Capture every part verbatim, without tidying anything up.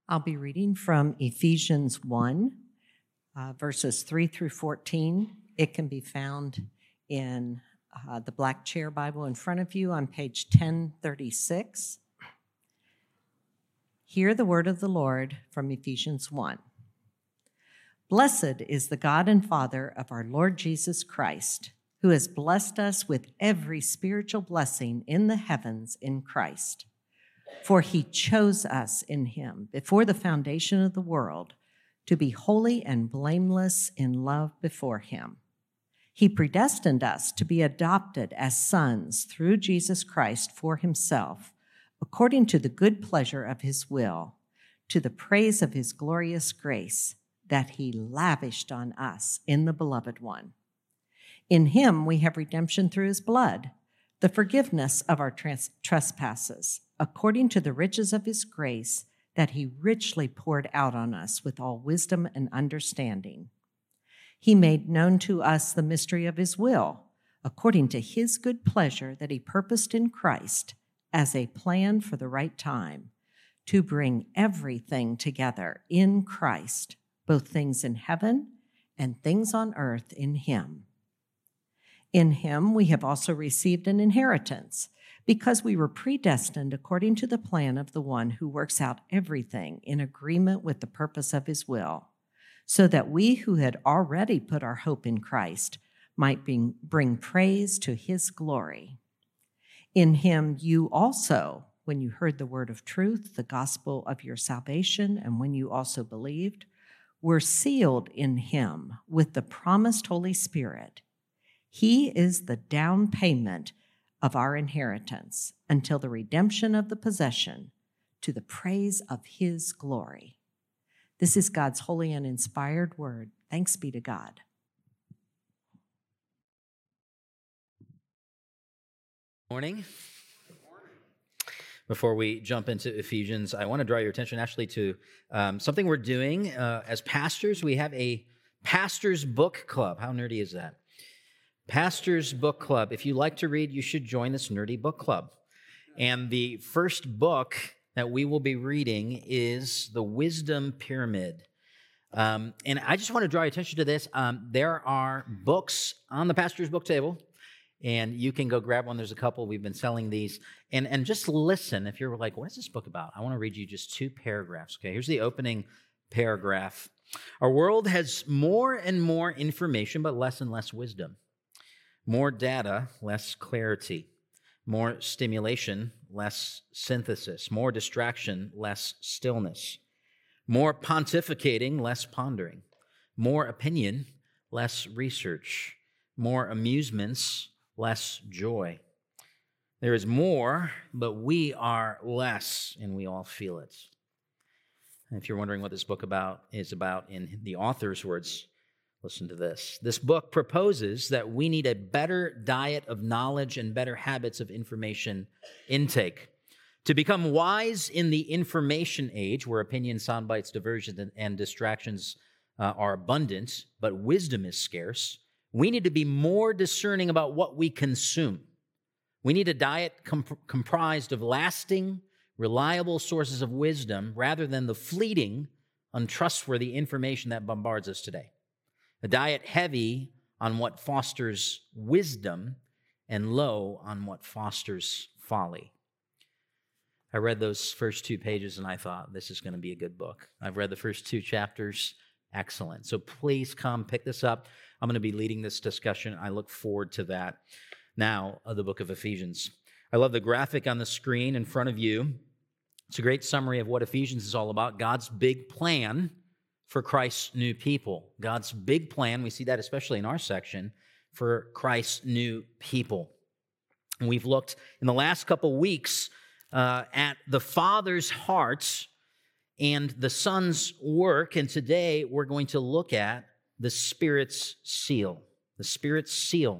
I'll be reading from Ephesians one, uh, verses three through fourteen. It can be found in uh, the Black Chair Bible in front of you on page ten thirty-six. Hear the word of the Lord from Ephesians one. Blessed is the God and Father of our Lord Jesus Christ, who has blessed us with every spiritual blessing in the heavens in Christ. For he chose us in him before the foundation of the world to be holy and blameless in love before him. He predestined us to be adopted as sons through Jesus Christ for himself, according to the good pleasure of his will, to the praise of his glorious grace that he lavished on us in the Beloved One. In him we have redemption through his blood, the forgiveness of our trans- trespasses, according to the riches of his grace that he richly poured out on us with all wisdom and understanding. He made known to us the mystery of his will, according to his good pleasure that he purposed in Christ as a plan for the right time, to bring everything together in Christ, both things in heaven and things on earth in him. In him we have also received an inheritance, because we were predestined according to the plan of the one who works out everything in agreement with the purpose of his will, so that we who had already put our hope in Christ might bring, bring praise to his glory. In him you also, when you heard the word of truth, the gospel of your salvation, and when you also believed, were sealed in him with the promised Holy Spirit. He is the down payment of our inheritance until the redemption of the possession, to the praise of his glory. This is God's holy and inspired word. Thanks be to God. Morning. Before we jump into Ephesians, I want to draw your attention actually to um, something we're doing uh, as pastors. We have a pastor's book club. How nerdy is that? Pastor's Book Club. If you like to read, you should join this nerdy book club. And the first book that we will be reading is The Wisdom Pyramid. Um, and I just want to draw your attention to this. Um, there are books on the pastor's book table, and you can go grab one. There's a couple. We've been selling these. And, and just listen. If you're like, what is this book about? I want to read you just two paragraphs. Okay, here's the opening paragraph. Our world has more and more information, but less and less wisdom. More data, less clarity. More stimulation, less synthesis. More distraction, less stillness. More pontificating, less pondering. More opinion, less research. More amusements, less joy. There is more, but we are less, and we all feel it. And if you're wondering what this book about is about in the author's words, listen to this. This book proposes that we need a better diet of knowledge and better habits of information intake. To become wise in the information age, where opinions, sound bites, diversions, and distractions uh, are abundant, but wisdom is scarce, we need to be more discerning about what we consume. We need a diet comp- comprised of lasting, reliable sources of wisdom rather than the fleeting, untrustworthy information that bombards us today. A diet heavy on what fosters wisdom and low on what fosters folly. I read those first two pages and I thought, this is going to be a good book. I've read the first two chapters. Excellent. So please come pick this up. I'm going to be leading this discussion. I look forward to that. Now, uh, the book of Ephesians. I love the graphic on the screen in front of you. It's a great summary of what Ephesians is all about, God's big plan for Christ's new people. God's big plan, we see that especially in our section, for Christ's new people. And we've looked in the last couple weeks uh, at the Father's heart and the Son's work, and today we're going to look at the Spirit's seal. The Spirit's seal.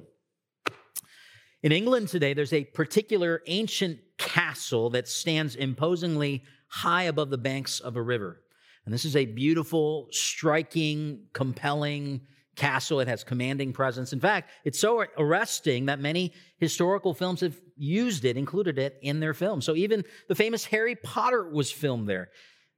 In England today, there's a particular ancient castle that stands imposingly high above the banks of a river. And this is a beautiful, striking, compelling castle. It has commanding presence. In fact, it's so arresting that many historical films have used it, included it in their films. So even the famous Harry Potter was filmed there.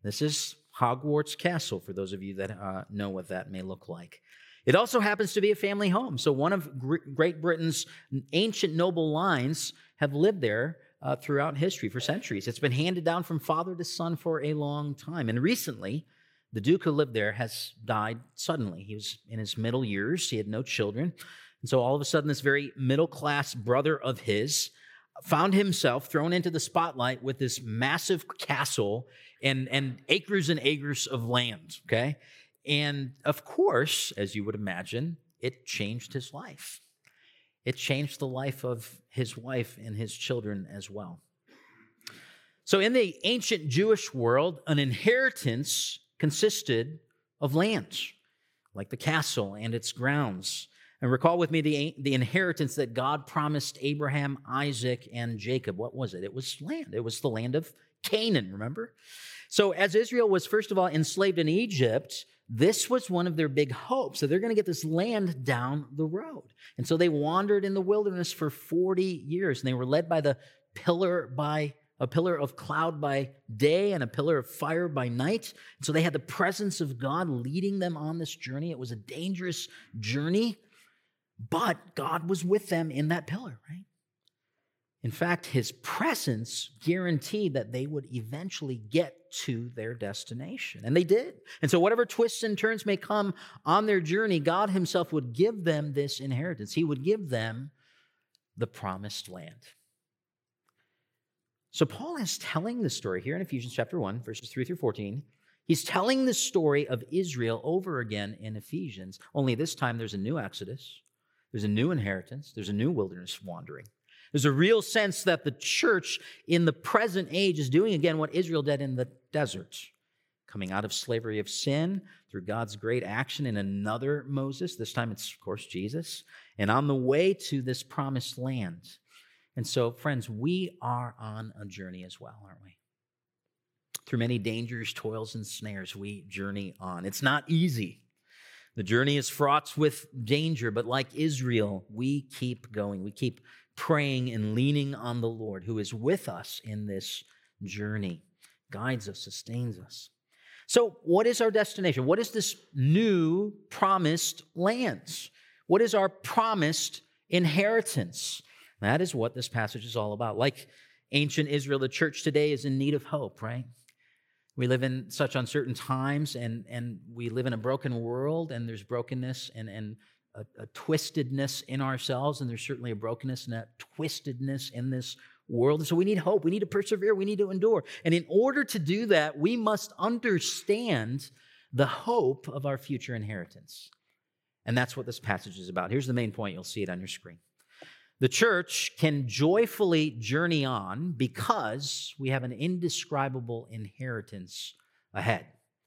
This is Hogwarts Castle, for those of you that uh, know what that may look like. It also happens to be a family home. So one of Great Britain's ancient noble lines have lived there uh, throughout history for centuries. It's been handed down from father to son for a long time. And recently, the Duke who lived there has died suddenly. He was in his middle years. He had no children. And so all of a sudden, this very middle-class brother of his found himself thrown into the spotlight with this massive castle and, and acres and acres of land, okay? And of course, as you would imagine, it changed his life. It changed the life of his wife and his children as well. So in the ancient Jewish world, an inheritance consisted of land, like the castle and its grounds. And recall with me the, the inheritance that God promised Abraham, Isaac, and Jacob. What was it? It was land. It was the land of Canaan, remember? So as Israel was, first of all, enslaved in Egypt, this was one of their big hopes. So they're going to get this land down the road. And so they wandered in the wilderness for forty years, and they were led by the pillar by a pillar of cloud by day and a pillar of fire by night. And so they had the presence of God leading them on this journey. It was a dangerous journey, but God was with them in that pillar, right? In fact, his presence guaranteed that they would eventually get to their destination. And they did. And so whatever twists and turns may come on their journey, God himself would give them this inheritance. He would give them the promised land. So Paul is telling the story here in Ephesians chapter one, verses three through fourteen. He's telling the story of Israel over again in Ephesians, only this time there's a new Exodus, there's a new inheritance, there's a new wilderness wandering. There's a real sense that the church in the present age is doing again what Israel did in the desert, coming out of slavery of sin through God's great action in another Moses. This time it's, of course, Jesus, and on the way to this promised land. And so, friends, we are on a journey as well, aren't we? Through many dangers, toils, and snares, we journey on. It's not easy. The journey is fraught with danger, but like Israel, we keep going. We keep praying and leaning on the Lord, who is with us in this journey, guides us, sustains us. So what is our destination? What is this new promised land? What is our promised inheritance? That is what this passage is all about. Like ancient Israel, the church today is in need of hope, right? We live in such uncertain times, and, and we live in a broken world, and there's brokenness and, and a, a twistedness in ourselves, and there's certainly a brokenness and a twistedness in this world. And so we need hope. We need to persevere. We need to endure. And in order to do that, we must understand the hope of our future inheritance. And that's what this passage is about. Here's the main point. You'll see it on your screen. The church can joyfully journey on because we have an indescribable inheritance ahead.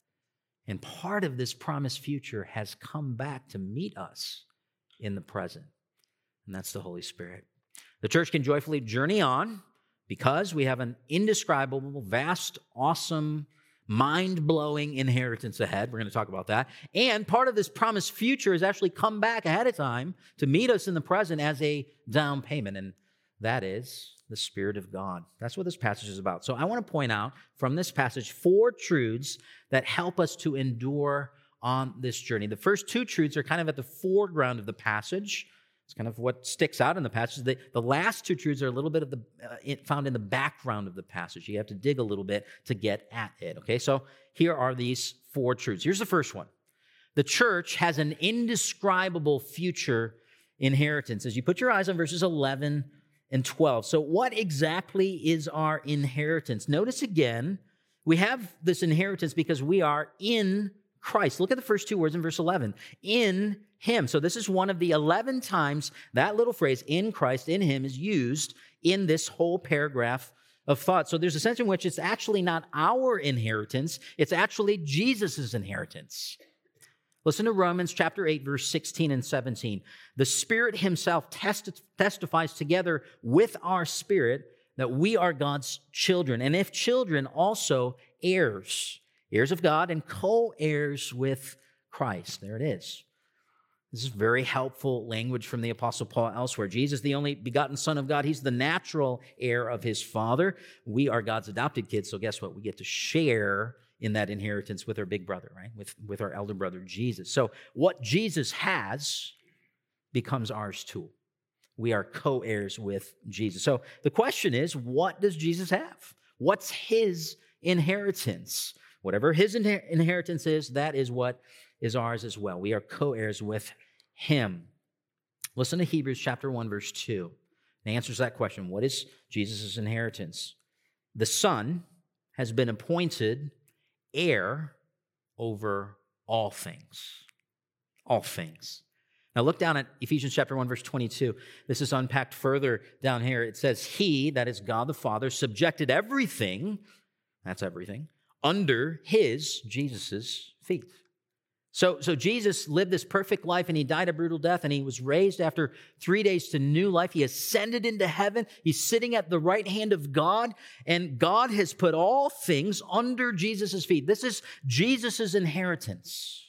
And part of this promised future has come back to meet us in the present, and that's the Holy Spirit. The church can joyfully journey on because we have an indescribable, vast, awesome, mind-blowing inheritance ahead. We're going to talk about that. And part of this promised future has actually come back ahead of time to meet us in the present as a down payment, and that is the Spirit of God. That's what this passage is about. So I want to point out from this passage four truths that help us to endure on this journey. The first two truths are kind of at the foreground of the passage. It's kind of what sticks out in the passage. The, the last two truths are a little bit of the uh, it found in the background of the passage. You have to dig a little bit to get at it. Okay, so here are these four truths. Here's the first one. The church has an indescribable future inheritance. As you put your eyes on verses eleven and twelve. So what exactly is our inheritance? Notice again, we have this inheritance because we are in Christ. Look at the first two words in verse eleven. In Him. So this is one of the eleven times that little phrase, in Christ, in Him, is used in this whole paragraph of thought. So there's a sense in which it's actually not our inheritance, it's actually Jesus' inheritance. Listen to Romans chapter eight, verse sixteen and seventeen. The Spirit Himself testi- testifies together with our spirit that we are God's children, and if children, also heirs, heirs of God and co-heirs with Christ. There it is. This is very helpful language from the Apostle Paul elsewhere. Jesus, the only begotten Son of God, He's the natural heir of His Father. We are God's adopted kids, so guess what? We get to share in that inheritance with our big brother, right? With, with our elder brother, Jesus. So what Jesus has becomes ours too. We are co-heirs with Jesus. So the question is, what does Jesus have? What's his inheritance? Whatever his inher- inheritance is, that is what is ours as well. We are co-heirs with him. Listen to Hebrews chapter one, verse two. It answers that question. What is Jesus' inheritance? The Son has been appointed heir over all things. All things. Now look down at Ephesians chapter one, verse twenty-two. This is unpacked further down here. It says, he, that is God the Father, subjected everything, that's everything, under his, Jesus' feet. So, so Jesus lived this perfect life, and he died a brutal death, and he was raised after three days to new life. He ascended into heaven. He's sitting at the right hand of God, and God has put all things under Jesus' feet. This is Jesus' inheritance.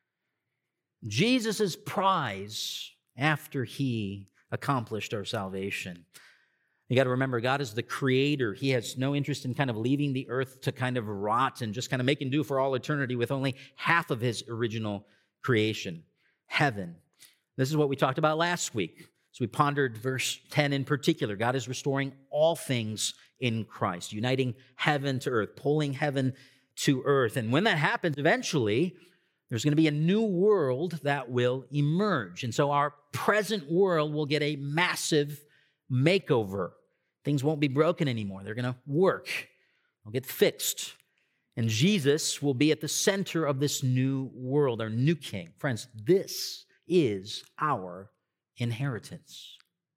Jesus' prize after he accomplished our salvation. You got to remember, God is the creator. He has no interest in kind of leaving the earth to kind of rot and just kind of making do for all eternity with only half of his original creation, heaven. This is what we talked about last week. So we pondered verse ten in particular. God is restoring all things in Christ, uniting heaven to earth, pulling heaven to earth. And when that happens, eventually, there's going to be a new world that will emerge. And so our present world will get a massive makeover. Things won't be broken anymore. They're going to work. They'll get fixed. And Jesus will be at the center of this new world, our new king. Friends, this is our inheritance.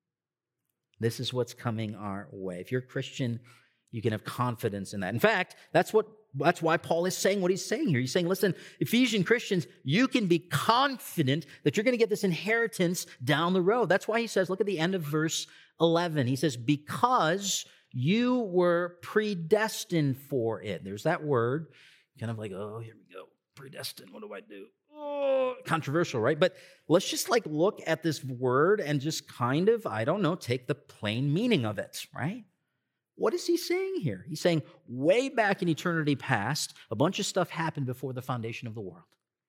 This is what's coming our way. If you're a Christian, you can have confidence in that. In fact, that's what That's why Paul is saying what he's saying here. He's saying, listen, Ephesian Christians, you can be confident that you're going to get this inheritance down the road. That's why he says, look at the end of verse eleven. He says, because you were predestined for it. There's that word. Kind of like, oh, here we go. Predestined. What do I do? Oh, controversial, right? But let's just like look at this word and just kind of, I don't know, take the plain meaning of it, right? What is he saying here? He's saying way back in eternity past, a bunch of stuff happened before the foundation of the world.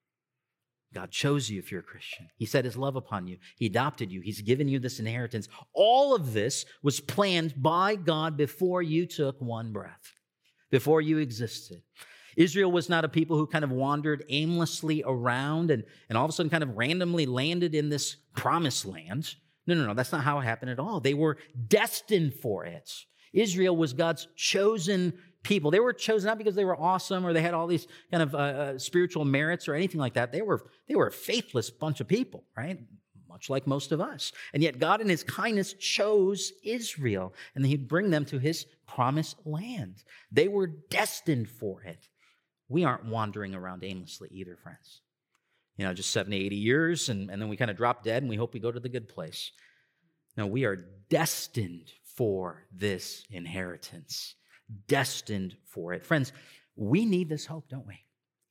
God chose you if you're a Christian. He set his love upon you. He adopted you. He's given you this inheritance. All of this was planned by God before you took one breath, before you existed. Israel was not a people who kind of wandered aimlessly around and, and all of a sudden kind of randomly landed in this promised land. No, no, no, that's not how it happened at all. They were destined for it. Israel was God's chosen people. They were chosen not because they were awesome or they had all these kind of uh, uh, spiritual merits or anything like that. They were, they were a faithless bunch of people, right? Much like most of us. And yet God in his kindness chose Israel, and he'd bring them to his promised land. They were destined for it. We aren't wandering around aimlessly either, friends. You know, just seventy, eighty years, and, and then we kind of drop dead and we hope we go to the good place. No, we are destined for this inheritance. Destined for it. Friends, we need this hope, don't we?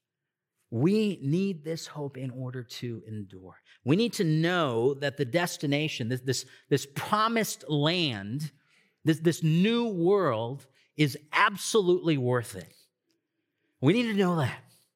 We need this hope in order to endure. We need to know that the destination, this, this, this promised land, this, this new world is absolutely worth it. We need to know that.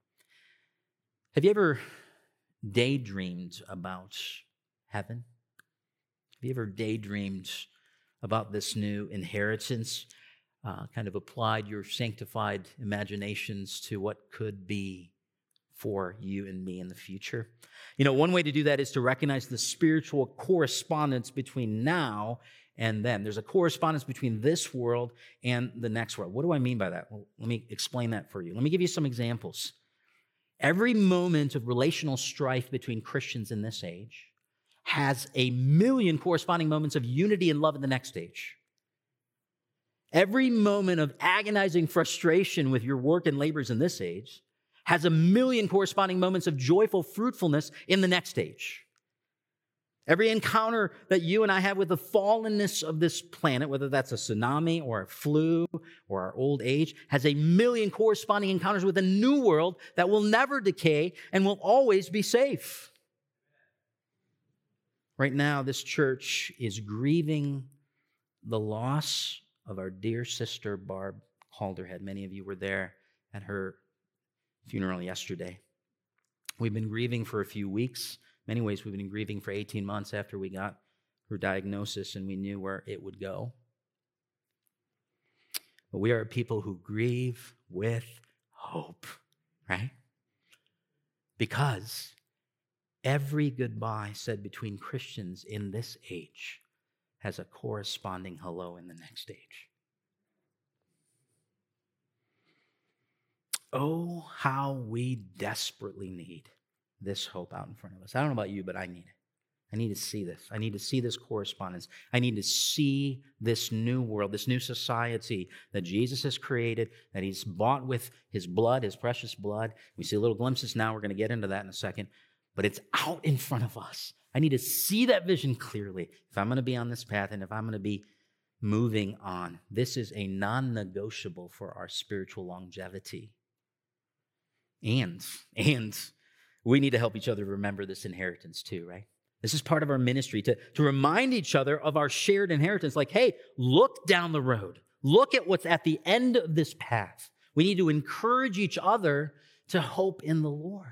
Have you ever daydreamed about heaven? Have you ever daydreamed about this new inheritance? Uh, kind of applied your sanctified imaginations to what could be for you and me in the future? You know, one way to do that is to recognize the spiritual correspondence between now and then. There's a correspondence between this world and the next world. What do I mean by that? Well, let me explain that for you. Let me give you some examples. Every moment of relational strife between Christians in this age has a million corresponding moments of unity and love in the next age. Every moment of agonizing frustration with your work and labors in this age has a million corresponding moments of joyful fruitfulness in the next age. Every encounter that you and I have with the fallenness of this planet, whether that's a tsunami or a flu or our old age, has a million corresponding encounters with a new world that will never decay and will always be safe. Right now, this church is grieving the loss of our dear sister, Barb Calderhead. Many of you were there at her funeral yesterday. We've been grieving for a few weeks. In many ways, we've been grieving for eighteen months after we got her diagnosis and we knew where it would go. But we are people who grieve with hope, right? Because every goodbye said between Christians in this age has a corresponding hello in the next age. Oh, how we desperately need this hope out in front of us. I don't know about you, but I need it. I need to see this. I need to see this correspondence. I need to see this new world, this new society that Jesus has created, that he's bought with his blood, his precious blood. We see little glimpses now. We're going to get into that in a second. But it's out in front of us. I need to see that vision clearly if I'm going to be on this path and if I'm going to be moving on. This is a non-negotiable for our spiritual longevity. And, and we need to help each other remember this inheritance too, right? This is part of our ministry, to, to remind each other of our shared inheritance. Like, hey, look down the road. Look at what's at the end of this path. We need to encourage each other to hope in the Lord.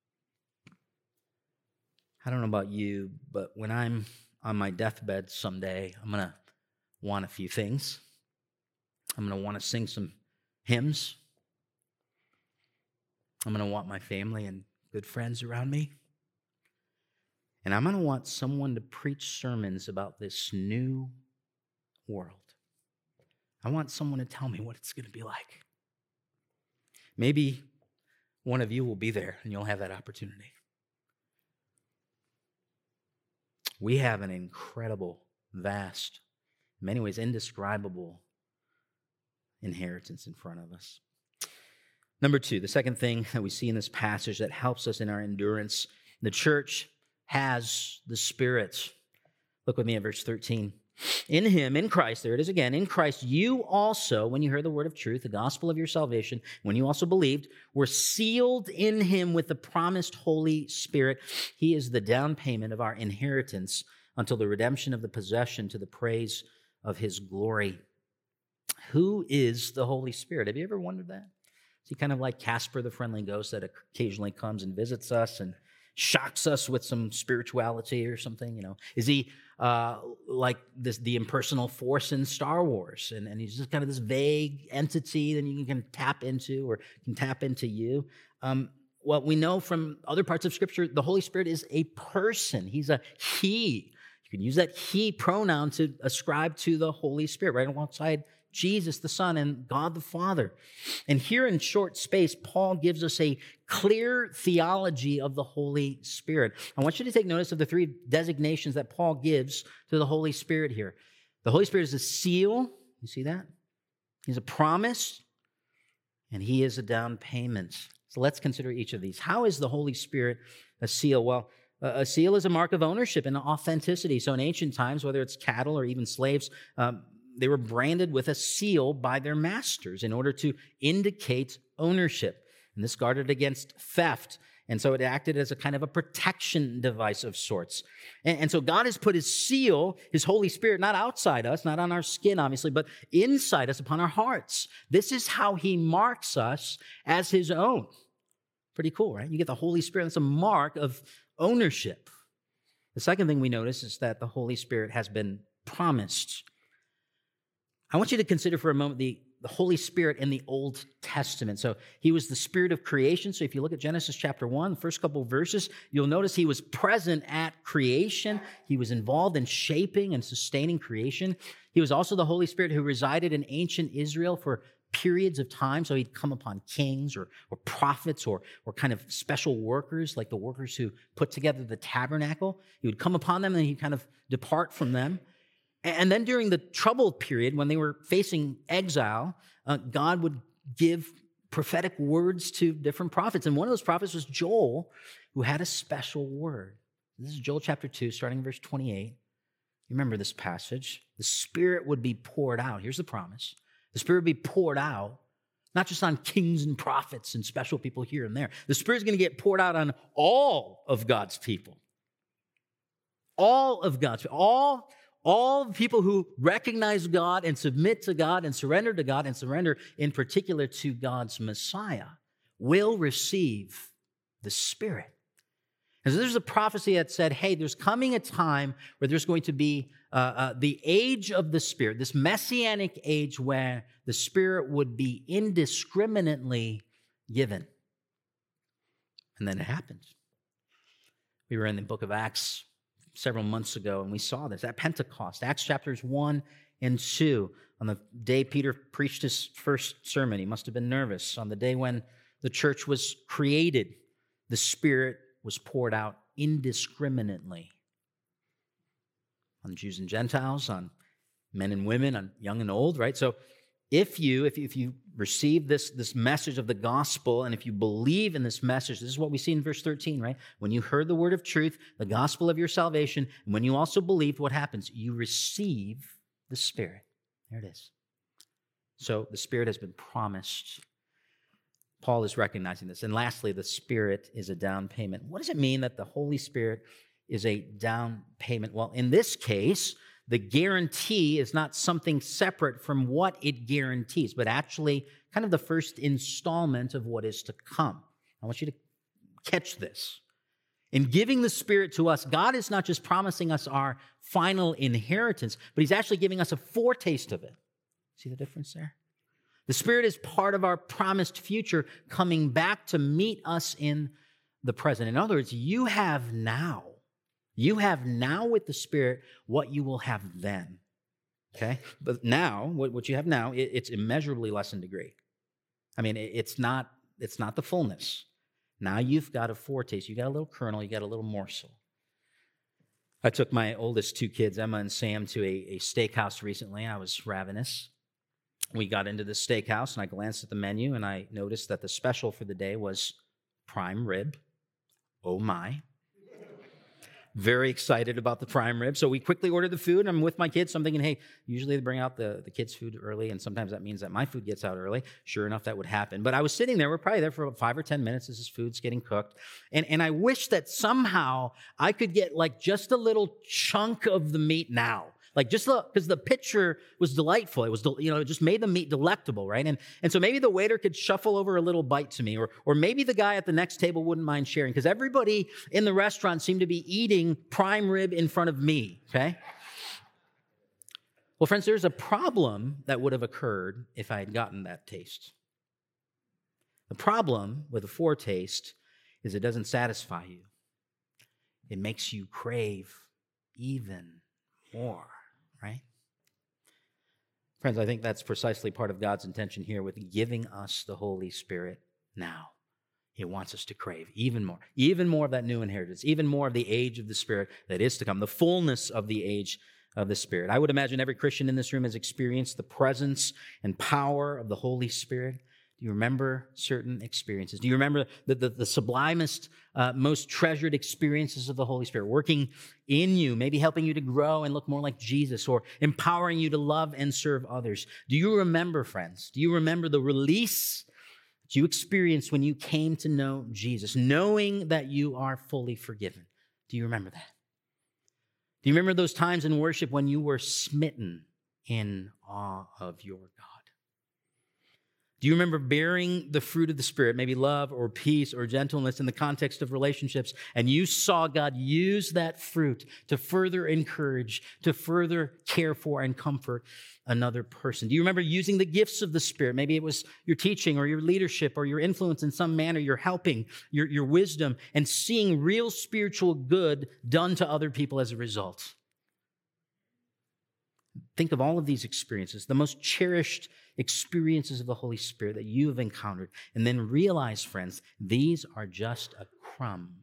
I don't know about you, but when I'm on my deathbed someday, I'm going to want a few things. I'm going to want to sing some hymns. I'm going to want my family and good friends around me. And I'm going to want someone to preach sermons about this new world. I want someone to tell me what it's going to be like. Maybe one of you will be there and you'll have that opportunity. We have an incredible, vast, in many ways indescribable inheritance in front of us. Number two, the second thing that we see in this passage that helps us in our endurance, the church has the Spirit. Look with me at verse thirteen. In him, in Christ, there it is again, in Christ, you also, when you heard the word of truth, the gospel of your salvation, when you also believed, were sealed in him with the promised Holy Spirit. He is the down payment of our inheritance until the redemption of the possession to the praise of his glory. Who is the Holy Spirit? Have you ever wondered that? Is he kind of like Casper the Friendly Ghost that occasionally comes and visits us and shocks us with some spirituality or something, you know? Is he uh, like this the impersonal force in Star Wars? And, and he's just kind of this vague entity that you can tap into or can tap into you. Um, well, we know from other parts of Scripture, the Holy Spirit is a person. He's a he. You can use that he pronoun to ascribe to the Holy Spirit right alongside Jesus the Son and God the Father. And here in short space, Paul gives us a clear theology of the Holy Spirit. I want you to take notice of the three designations that Paul gives to the Holy Spirit here. The Holy Spirit is a seal. You see that? He's a promise. And he is a down payment. So let's consider each of these. How is the Holy Spirit a seal? Well, a seal is a mark of ownership and authenticity. So in ancient times, whether it's cattle or even slaves, um, they were branded with a seal by their masters in order to indicate ownership. And this guarded against theft. And so it acted as a kind of a protection device of sorts. And, and so God has put his seal, his Holy Spirit, not outside us, not on our skin, obviously, but inside us, upon our hearts. This is how he marks us as his own. Pretty cool, right? You get the Holy Spirit. That's a mark of ownership. The second thing we notice is that the Holy Spirit has been promised. I want you to consider for a moment the, the Holy Spirit in the Old Testament. So he was the Spirit of creation. So if you look at Genesis chapter one, the first couple of verses, you'll notice he was present at creation. He was involved in shaping and sustaining creation. He was also the Holy Spirit who resided in ancient Israel for periods of time. So he'd come upon kings or, or prophets or, or kind of special workers, like the workers who put together the tabernacle. He would come upon them and he'd kind of depart from them. And then during the troubled period, when they were facing exile, uh, God would give prophetic words to different prophets. And one of those prophets was Joel, who had a special word. This is Joel chapter two, starting in verse twenty-eight. You remember this passage. The Spirit would be poured out. Here's the promise. The Spirit would be poured out, not just on kings and prophets and special people here and there. The Spirit's going to get poured out on all of God's people. All of God's people. All All the people who recognize God and submit to God and surrender to God and surrender in particular to God's Messiah. will receive the Spirit. And so there's a prophecy that said, hey, there's coming a time where there's going to be uh, uh, the age of the Spirit, this messianic age where the Spirit would be indiscriminately given. And then it happened. We were in the book of Acts several months ago, and we saw this at Pentecost, Acts chapters one and two. On the day Peter preached his first sermon, he must have been nervous. On the day when the church was created, the Spirit was poured out indiscriminately on Jews and Gentiles, on men and women, on young and old, right? So if you, if you, if you receive this, this message of the gospel, and if you believe in this message, this is what we see in verse thirteen, right? When you heard the word of truth, the gospel of your salvation, and when you also believed, what happens? You receive the Spirit. There it is. So the Spirit has been promised. Paul is recognizing this. And lastly, the Spirit is a down payment. What does it mean that the Holy Spirit is a down payment? Well, in this case, the guarantee is not something separate from what it guarantees, but actually kind of the first installment of what is to come. I want you to catch this. In giving the Spirit to us, God is not just promising us our final inheritance, but He's actually giving us a foretaste of it. See the difference there? The Spirit is part of our promised future coming back to meet us in the present. In other words, you have now, you have now with the Spirit what you will have then. Okay? But now, what you have now, it's immeasurably less in degree. I mean, it's not, it's not the fullness. Now you've got a foretaste. You got a little kernel. You got a little morsel. I took my oldest two kids, Emma and Sam, to a, a steakhouse recently. I was ravenous. We got into the steakhouse, and I glanced at the menu, and I noticed that the special for the day was prime rib. Oh, my. Very excited about the prime rib. So we quickly ordered the food. I'm with my kids. So I'm thinking, hey, usually they bring out the, the kids' food early, and sometimes that means that my food gets out early. Sure enough, that would happen. But I was sitting there. We're probably there for about five or ten minutes as this food's getting cooked. And, and I wish that somehow I could get like just a little chunk of the meat now. Like just because the picture was delightful. It was, you know, it just made the meat delectable, right? And, and so maybe the waiter could shuffle over a little bite to me, or, or maybe the guy at the next table wouldn't mind sharing, because everybody in the restaurant seemed to be eating prime rib in front of me, okay? Well, friends, there's a problem that would have occurred if I had gotten that taste. The problem with a foretaste is it doesn't satisfy you. It makes you crave even more. Right? Friends, I think that's precisely part of God's intention here with giving us the Holy Spirit now. He wants us to crave even more, even more of that new inheritance, even more of the age of the Spirit that is to come, the fullness of the age of the Spirit. I would imagine every Christian in this room has experienced the presence and power of the Holy Spirit. Do you remember certain experiences? Do you remember the, the, the sublimest, uh, most treasured experiences of the Holy Spirit working in you, maybe helping you to grow and look more like Jesus, or empowering you to love and serve others? Do you remember, friends? Do you remember the release that you experienced when you came to know Jesus, knowing that you are fully forgiven? Do you remember that? Do you remember those times in worship when you were smitten in awe of your God? Do you remember bearing the fruit of the Spirit, maybe love or peace or gentleness in the context of relationships, and you saw God use that fruit to further encourage, to further care for and comfort another person? Do you remember using the gifts of the Spirit? Maybe it was your teaching or your leadership or your influence in some manner, your helping, your, your wisdom, and seeing real spiritual good done to other people as a result. Think of all of these experiences, the most cherished experiences of the Holy Spirit that you have encountered, and then realize, friends, these are just a crumb,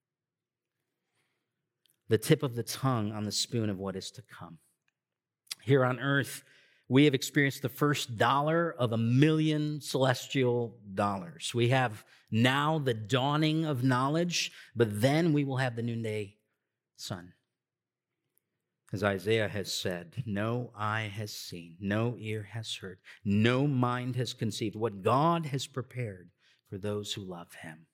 the tip of the tongue on the spoon of what is to come. Here on earth, we have experienced the first dollar of a million celestial dollars. We have now the dawning of knowledge, but then we will have the noonday sun. As Isaiah has said, no eye has seen, no ear has heard, no mind has conceived what God has prepared for those who love Him.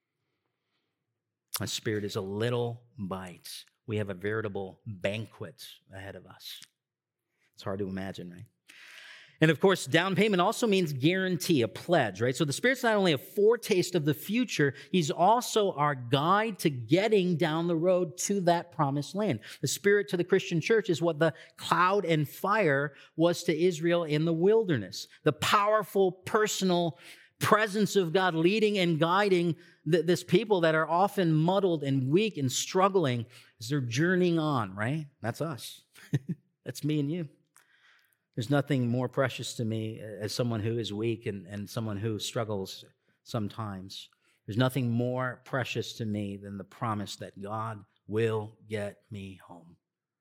The Spirit is a little bite. We have a veritable banquet ahead of us. It's hard to imagine, right? And of course, down payment also means guarantee, a pledge, right? So the Spirit's not only a foretaste of the future, he's also our guide to getting down the road to that promised land. The Spirit to the Christian church is what the cloud and fire was to Israel in the wilderness. The powerful, personal presence of God leading and guiding th- this people that are often muddled and weak and struggling as they're journeying on, right? That's us. That's me and you. There's nothing more precious to me as someone who is weak and, and someone who struggles sometimes. There's nothing more precious to me than the promise that God will get me home.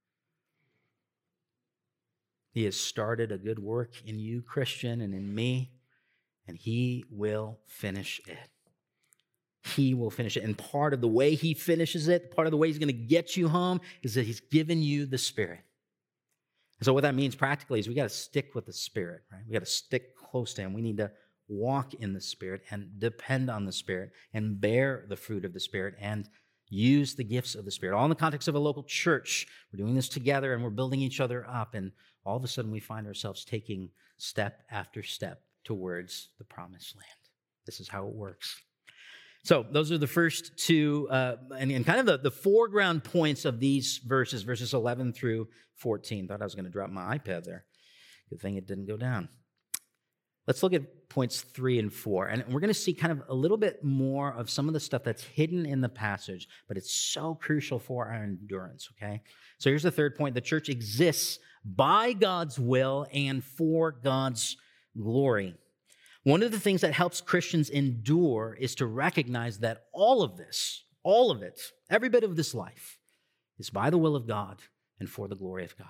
He has started a good work in you, Christian, and in me, and he will finish it. He will finish it. And part of the way he finishes it, part of the way he's going to get you home, is that he's given you the Spirit. So what that means practically is we got to stick with the Spirit, right? We got to stick close to him. We need to walk in the Spirit and depend on the Spirit and bear the fruit of the Spirit and use the gifts of the Spirit. All in the context of a local church. We're doing this together and we're building each other up. And all of a sudden we find ourselves taking step after step towards the promised land. This is how it works. So those are the first two, uh, and, and kind of the, the foreground points of these verses, verses eleven through fourteen. Thought I was going to drop my iPad there. Good thing it didn't go down. Let's look at points three and four. And we're going to see kind of a little bit more of some of the stuff that's hidden in the passage, but it's so crucial for our endurance, okay? So here's the third point. The church exists by God's will and for God's glory. One of the things that helps Christians endure is to recognize that all of this, all of it, every bit of this life is by the will of God and for the glory of God.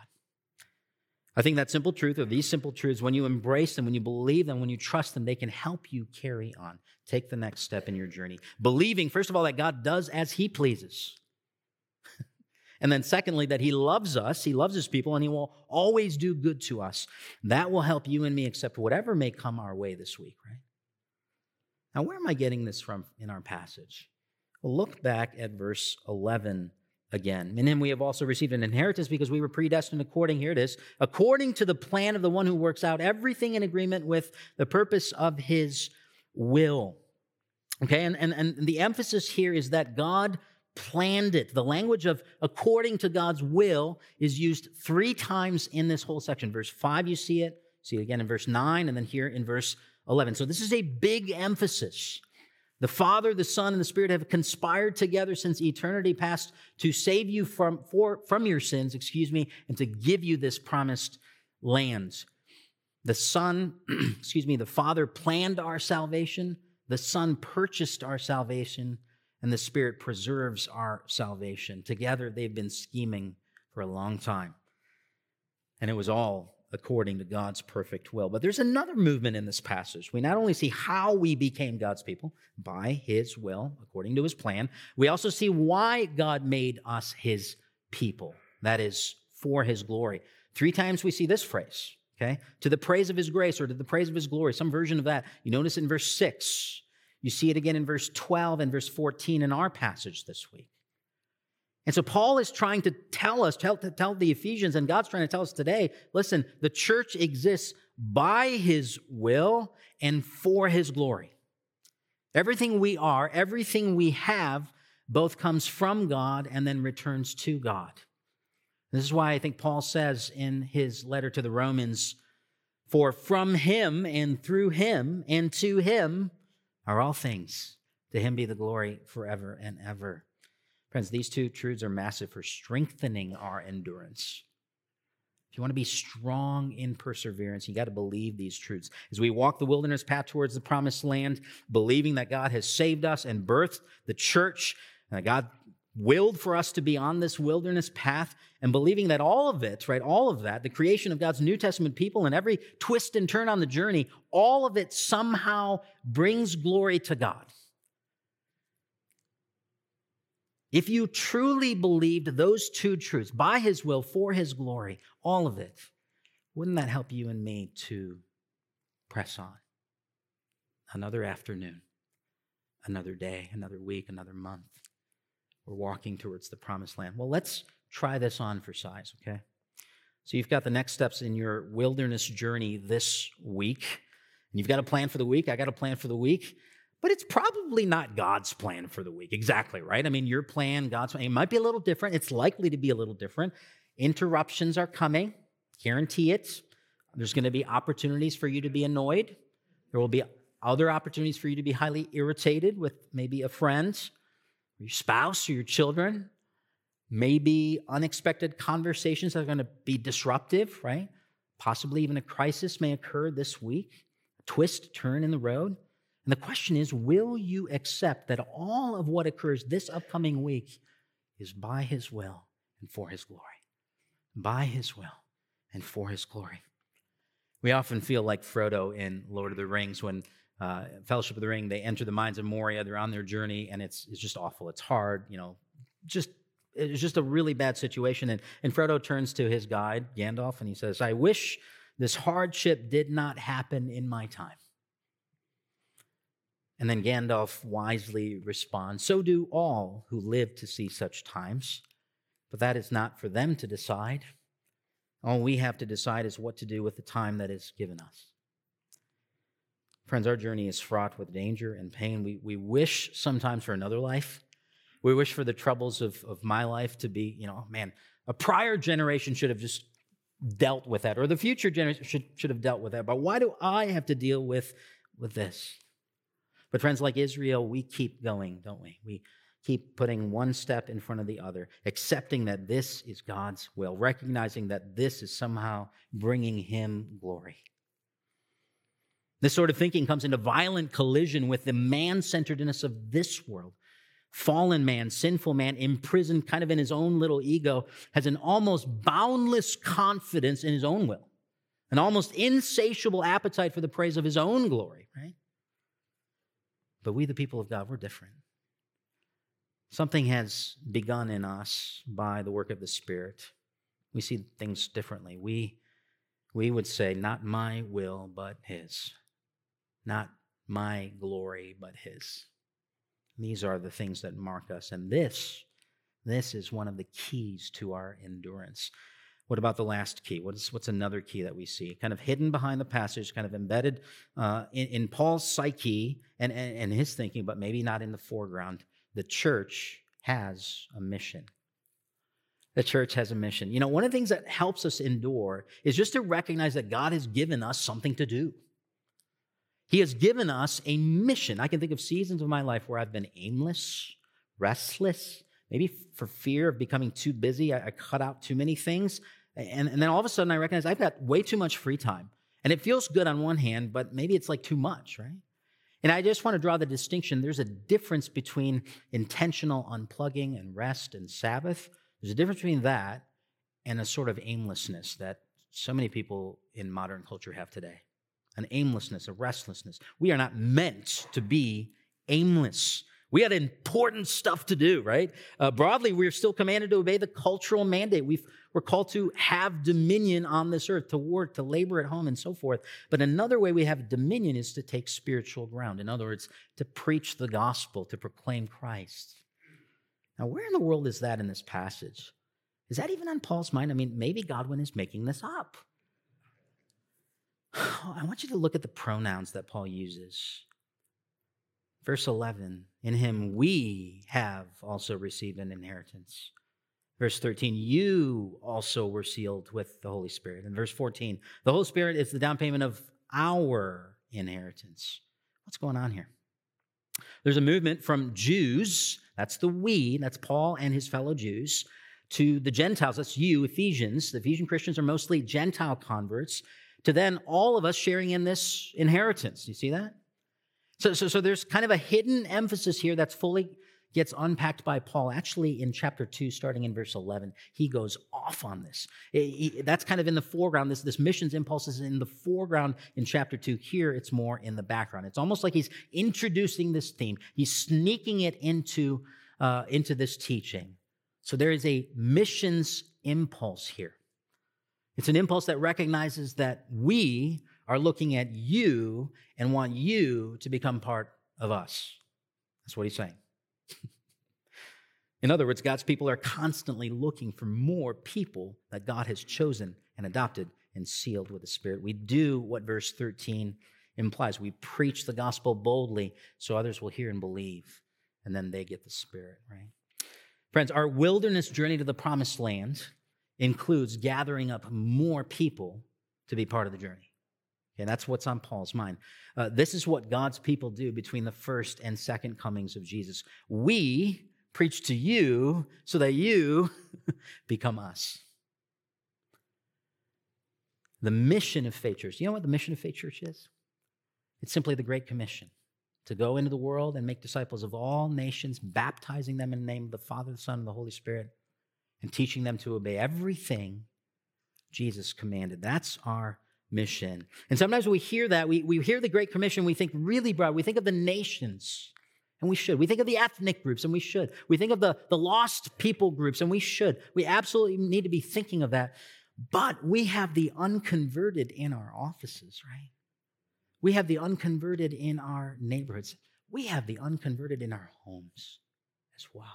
I think that simple truth, or these simple truths, when you embrace them, when you believe them, when you trust them, they can help you carry on. Take the next step in your journey. Believing, first of all, that God does as he pleases. And then secondly, that he loves us, he loves his people, and he will always do good to us. That will help you and me accept whatever may come our way this week, right? Now, where am I getting this from in our passage? Well, look back at verse eleven again. In him we have also received an inheritance because we were predestined according, here it is, according to the plan of the one who works out everything in agreement with the purpose of his will. Okay, and, and, and the emphasis here is that God planned it. The language of according to God's will is used three times in this whole section. Verse five, you see it. See it again in verse nine, and then here in verse eleven. So this is a big emphasis. The Father, the Son, and the Spirit have conspired together since eternity past to save you from, for, from your sins, excuse me, and to give you this promised land. The Son, excuse me, the Father planned our salvation. The Son purchased our salvation. And the Spirit preserves our salvation. Together, they've been scheming for a long time. And it was all according to God's perfect will. But there's another movement in this passage. We not only see how we became God's people by his will, according to his plan, we also see why God made us his people. That is, for his glory. Three times we see this phrase, okay? To the praise of his grace, or to the praise of his glory, some version of that. You notice in verse six. You see it again in verse twelve and verse fourteen in our passage this week. And so Paul is trying to tell us, tell, to tell the Ephesians, and God's trying to tell us today, listen, the church exists by his will and for his glory. Everything we are, everything we have, both comes from God and then returns to God. This is why I think Paul says in his letter to the Romans, for from him and through him and to him are all things. To him be the glory forever and ever. Friends, these two truths are massive for strengthening our endurance. If you want to be strong in perseverance, you got to believe these truths. As we walk the wilderness path towards the promised land, believing that God has saved us and birthed the church, and that God willed for us to be on this wilderness path, and believing that all of it, right, all of that, the creation of God's New Testament people and every twist and turn on the journey, all of it somehow brings glory to God. If you truly believed those two truths, by his will, for his glory, all of it, wouldn't that help you and me to press on? Another afternoon, another day, another week, another month. We're walking towards the promised land. Well, let's try this on for size, okay? So you've got the next steps in your wilderness journey this week. And you've got a plan for the week. I got a plan for the week. But it's probably not God's plan for the week. Exactly, right? I mean, your plan, God's plan, it might be a little different. It's likely to be a little different. Interruptions are coming. Guarantee it. There's going to be opportunities for you to be annoyed. There will be other opportunities for you to be highly irritated with maybe a friend, or your spouse, or your children. Maybe unexpected conversations that are going to be disruptive, right? Possibly even a crisis may occur this week, a twist, turn in the road. And the question is, will you accept that all of what occurs this upcoming week is by His will and for His glory? By His will and for His glory. We often feel like Frodo in Lord of the Rings when uh, Fellowship of the Ring, they enter the mines of Moria, they're on their journey, and it's it's just awful. It's hard, you know, just it's just a really bad situation. And, and Frodo turns to his guide, Gandalf, and he says, I wish this hardship did not happen in my time. And then Gandalf wisely responds, so do all who live to see such times, but that is not for them to decide. All we have to decide is what to do with the time that is given us. Friends, our journey is fraught with danger and pain. We, we wish sometimes for another life. We wish for the troubles of, of my life to be, you know, man, a prior generation should have just dealt with that, or the future generation should, should have dealt with that. But why do I have to deal with, with this? But friends, like Israel, we keep going, don't we? We keep putting one step in front of the other, accepting that this is God's will, recognizing that this is somehow bringing Him glory. This sort of thinking comes into violent collision with the man-centeredness of this world. Fallen man, sinful man, imprisoned kind of in his own little ego, has an almost boundless confidence in his own will, an almost insatiable appetite for the praise of his own glory, right? But we, the people of God, we're different. Something has begun in us by the work of the Spirit. We see things differently. We, we would say, not my will, but His. Not my glory, but His. These are the things that mark us. And this, this is one of the keys to our endurance. What about the last key? What is, what's another key that we see? Kind of hidden behind the passage, kind of embedded uh, in, in Paul's psyche and, and, and his thinking, but maybe not in the foreground. The church has a mission. The church has a mission. You know, one of the things that helps us endure is just to recognize that God has given us something to do. He has given us a mission. I can think of seasons of my life where I've been aimless, restless, maybe for fear of becoming too busy. I, I cut out too many things. And, and then all of a sudden I recognize I've got way too much free time. And it feels good on one hand, but maybe it's like too much, right? And I just want to draw the distinction. There's a difference between intentional unplugging and rest and Sabbath. There's a difference between that and a sort of aimlessness that so many people in modern culture have today. An aimlessness, a restlessness. We are not meant to be aimless. We had important stuff to do, right? Uh, broadly, we're still commanded to obey the cultural mandate. We've, we're called to have dominion on this earth, to work, to labor at home, and so forth. But another way we have dominion is to take spiritual ground. In other words, to preach the gospel, to proclaim Christ. Now, where in the world is that in this passage? Is that even on Paul's mind? I mean, maybe Godwin is making this up. I want you to look at the pronouns that Paul uses. Verse eleven, in him we have also received an inheritance. Verse thirteen, you also were sealed with the Holy Spirit. And verse fourteen, the Holy Spirit is the down payment of our inheritance. What's going on here? There's a movement from Jews, that's the we, that's Paul and his fellow Jews, to the Gentiles, that's you, Ephesians. The Ephesian Christians are mostly Gentile converts, to then all of us sharing in this inheritance. You see that? So, so, so there's kind of a hidden emphasis here that's fully gets unpacked by Paul. Actually, in chapter two, starting in verse eleven, he goes off on this. He, he, that's kind of in the foreground. This, this missions impulse is in the foreground in chapter two. Here, it's more in the background. It's almost like he's introducing this theme. He's sneaking it into, uh, into this teaching. So there is a missions impulse here. It's an impulse that recognizes that we are looking at you and want you to become part of us. That's what he's saying. In other words, God's people are constantly looking for more people that God has chosen and adopted and sealed with the Spirit. We do what verse thirteen implies. We preach the gospel boldly so others will hear and believe, and then they get the Spirit, right? Friends, our wilderness journey to the promised land includes gathering up more people to be part of the journey. And that's what's on Paul's mind. Uh, this is what God's people do between the first and second comings of Jesus. We preach to you so that you become us. The mission of Faith Church. You know what the mission of Faith Church is? It's simply the Great Commission, to go into the world and make disciples of all nations, baptizing them in the name of the Father, the Son, and the Holy Spirit, and teaching them to obey everything Jesus commanded. That's our mission. And sometimes we hear that, we, we hear the Great Commission, we think really broad. We think of the nations, and we should. We think of the ethnic groups, and we should. We think of the, the lost people groups, and we should. We absolutely need to be thinking of that. But we have the unconverted in our offices, right? We have the unconverted in our neighborhoods. We have the unconverted in our homes as well.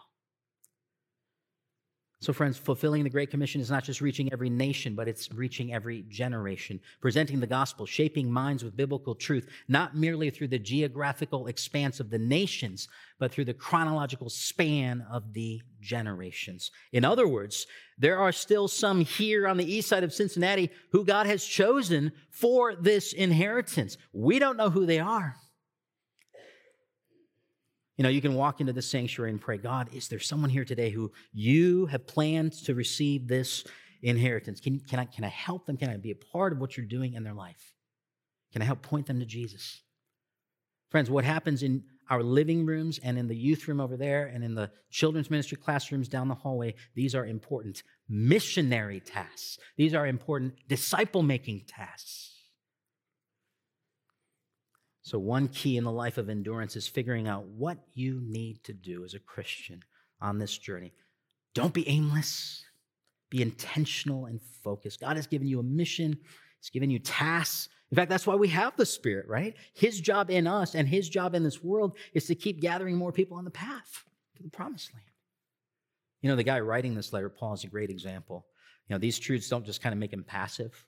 So friends, fulfilling the Great Commission is not just reaching every nation, but it's reaching every generation, presenting the gospel, shaping minds with biblical truth, not merely through the geographical expanse of the nations, but through the chronological span of the generations. In other words, there are still some here on the east side of Cincinnati who God has chosen for this inheritance. We don't know who they are. You know, you can walk into the sanctuary and pray, God, is there someone here today who you have planned to receive this inheritance? Can, can, I, can I help them? Can I be a part of what you're doing in their life? Can I help point them to Jesus? Friends, what happens in our living rooms and in the youth room over there and in the children's ministry classrooms down the hallway, these are important missionary tasks. These are important disciple-making tasks. So one key in the life of endurance is figuring out what you need to do as a Christian on this journey. Don't be aimless. Be intentional and focused. God has given you a mission. He's given you tasks. In fact, that's why we have the Spirit, right? His job in us and His job in this world is to keep gathering more people on the path to the promised land. You know, the guy writing this letter, Paul, is a great example. You know, these truths don't just kind of make him passive.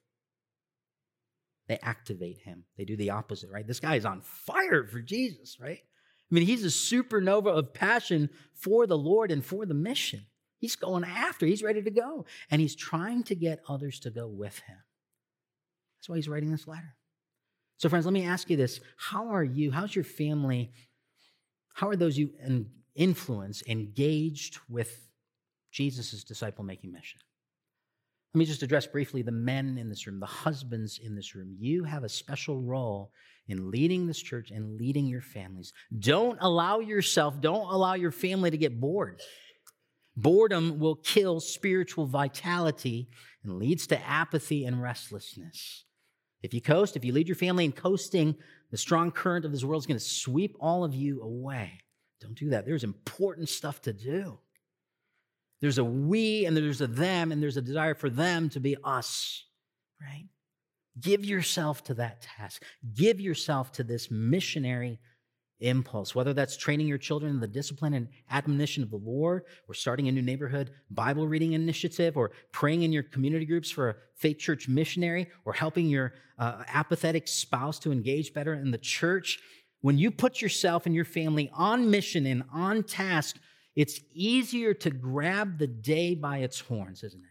They activate him. They do the opposite, right? This guy is on fire for Jesus, right? I mean, he's a supernova of passion for the Lord and for the mission. He's going after, he's ready to go. And he's trying to get others to go with him. That's why he's writing this letter. So friends, let me ask you this. How are you, how's your family, how are those you influence engaged with Jesus' disciple-making mission? Let me just address briefly the men in this room, the husbands in this room. You have a special role in leading this church and leading your families. Don't allow yourself, don't allow your family to get bored. Boredom will kill spiritual vitality and leads to apathy and restlessness. If you coast, if you lead your family in coasting, the strong current of this world is going to sweep all of you away. Don't do that. There's important stuff to do. There's a we and there's a them and there's a desire for them to be us, right? Give yourself to that task. Give yourself to this missionary impulse, whether that's training your children in the discipline and admonition of the Lord, or starting a new neighborhood Bible reading initiative, or praying in your community groups for a Faith Church missionary, or helping your uh, apathetic spouse to engage better in the church. When you put yourself and your family on mission and on task, it's easier to grab the day by its horns, isn't it?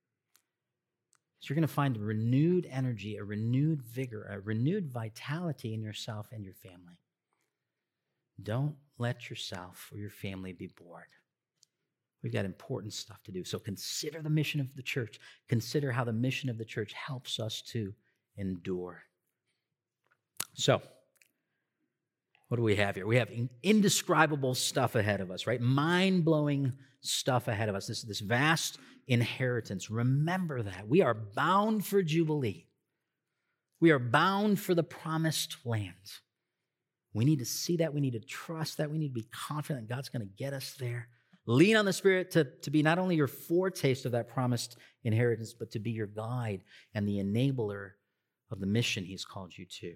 So you're going to find a renewed energy, a renewed vigor, a renewed vitality in yourself and your family. Don't let yourself or your family be bored. We've got important stuff to do. So consider the mission of the church. Consider how the mission of the church helps us to endure. So, what do we have here? We have indescribable stuff ahead of us, right? Mind-blowing stuff ahead of us. This, this vast inheritance. Remember that. We are bound for Jubilee. We are bound for the promised land. We need to see that. We need to trust that. We need to be confident that God's going to get us there. Lean on the Spirit to, to be not only your foretaste of that promised inheritance, but to be your guide and the enabler of the mission He's called you to.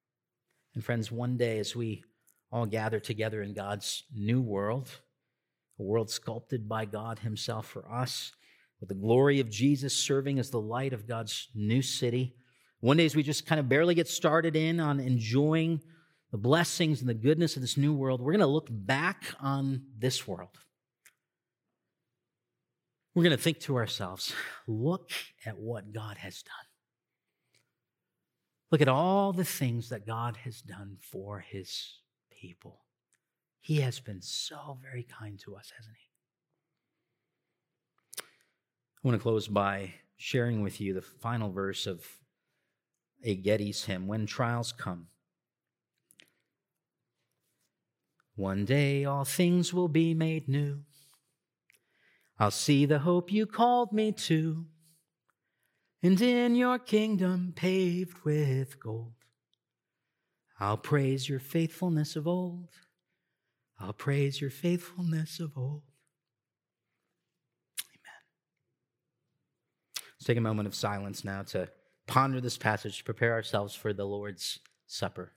And friends, one day as we all gather together in God's new world, a world sculpted by God himself for us, with the glory of Jesus serving as the light of God's new city. One day, as we just kind of barely get started in on enjoying the blessings and the goodness of this new world, we're going to look back on this world. We're going to think to ourselves, look at what God has done. Look at all the things that God has done for his people. He has been so very kind to us, hasn't he? I want to close by sharing with you the final verse of a Getty's hymn, When Trials Come. One day all things will be made new. I'll see the hope you called me to, and in your kingdom paved with gold, I'll praise your faithfulness of old. I'll praise your faithfulness of old. Amen. Let's take a moment of silence now to ponder this passage, to prepare ourselves for the Lord's Supper.